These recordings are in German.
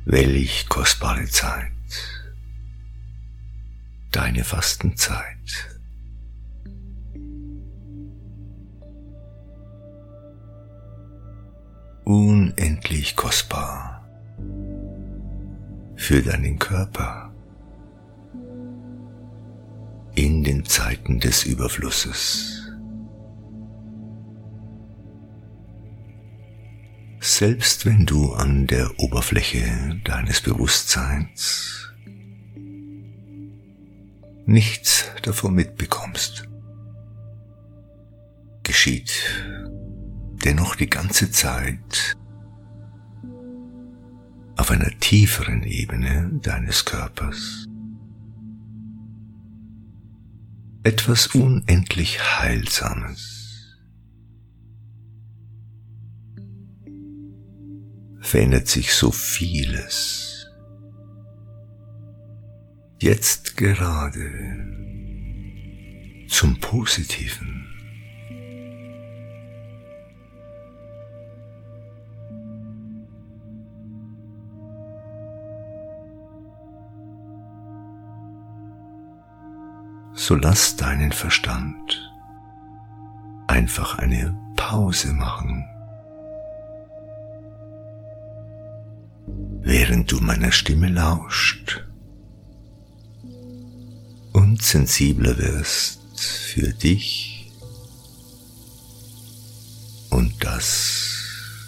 Welch kostbare Zeit, deine Fastenzeit. Unendlich kostbar für deinen Körper in den Zeiten des Überflusses. Selbst wenn du an der Oberfläche deines Bewusstseins nichts davon mitbekommst, geschieht dennoch die ganze Zeit auf einer tieferen Ebene deines Körpers etwas unendlich Heilsames. Verändert sich so vieles, jetzt gerade zum Positiven. So lass deinen Verstand einfach eine Pause machen, während du meiner Stimme lauscht und sensibler wirst für dich und das,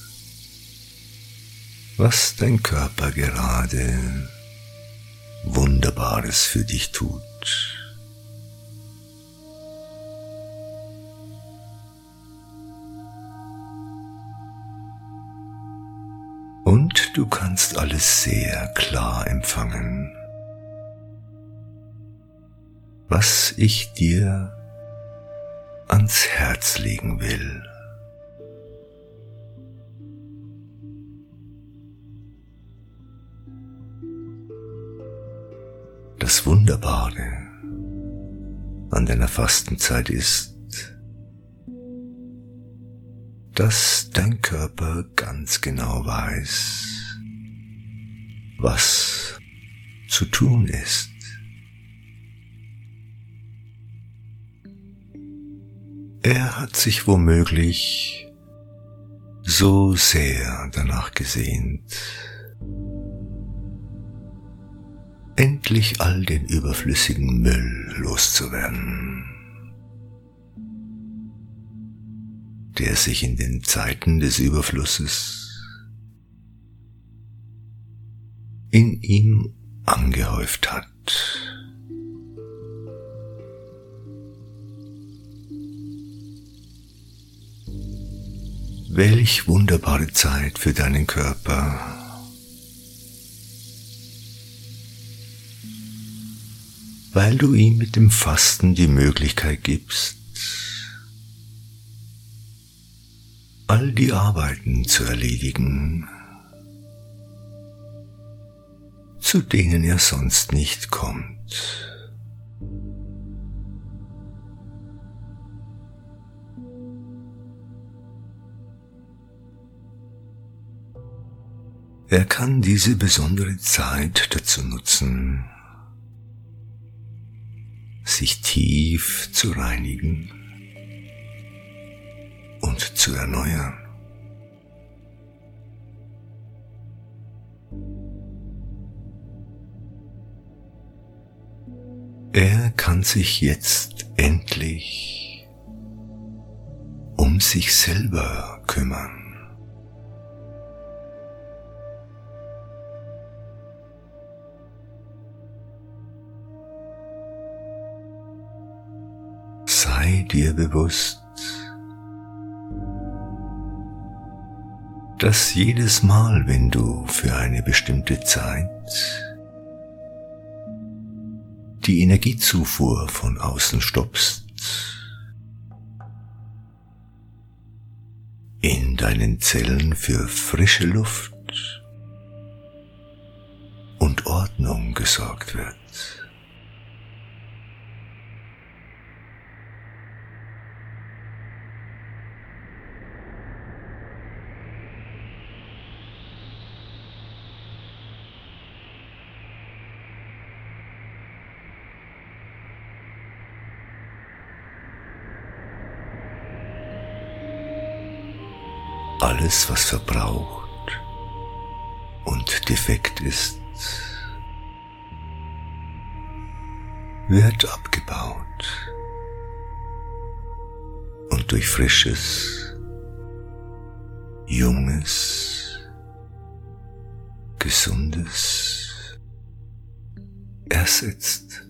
was dein Körper gerade Wunderbares für dich tut. Und du kannst alles sehr klar empfangen, was ich dir ans Herz legen will. Das Wunderbare an deiner Fastenzeit ist, dass dein Körper ganz genau weiß, was zu tun ist. Er hat sich womöglich so sehr danach gesehnt, endlich all den überflüssigen Müll loszuwerden, der sich in den Zeiten des Überflusses in ihm angehäuft hat. Welch wunderbare Zeit für deinen Körper, weil du ihm mit dem Fasten die Möglichkeit gibst, all die Arbeiten zu erledigen, zu denen er sonst nicht kommt. Er kann diese besondere Zeit dazu nutzen, sich tief zu reinigen und zu erneuern. Er kann sich jetzt endlich um sich selber kümmern. Sei dir bewusst, dass jedes Mal, wenn du für eine bestimmte Zeit die Energiezufuhr von außen stoppst, in deinen Zellen für frische Luft und Ordnung gesorgt wird. Alles, was verbraucht und defekt ist, wird abgebaut und durch frisches, junges, gesundes ersetzt.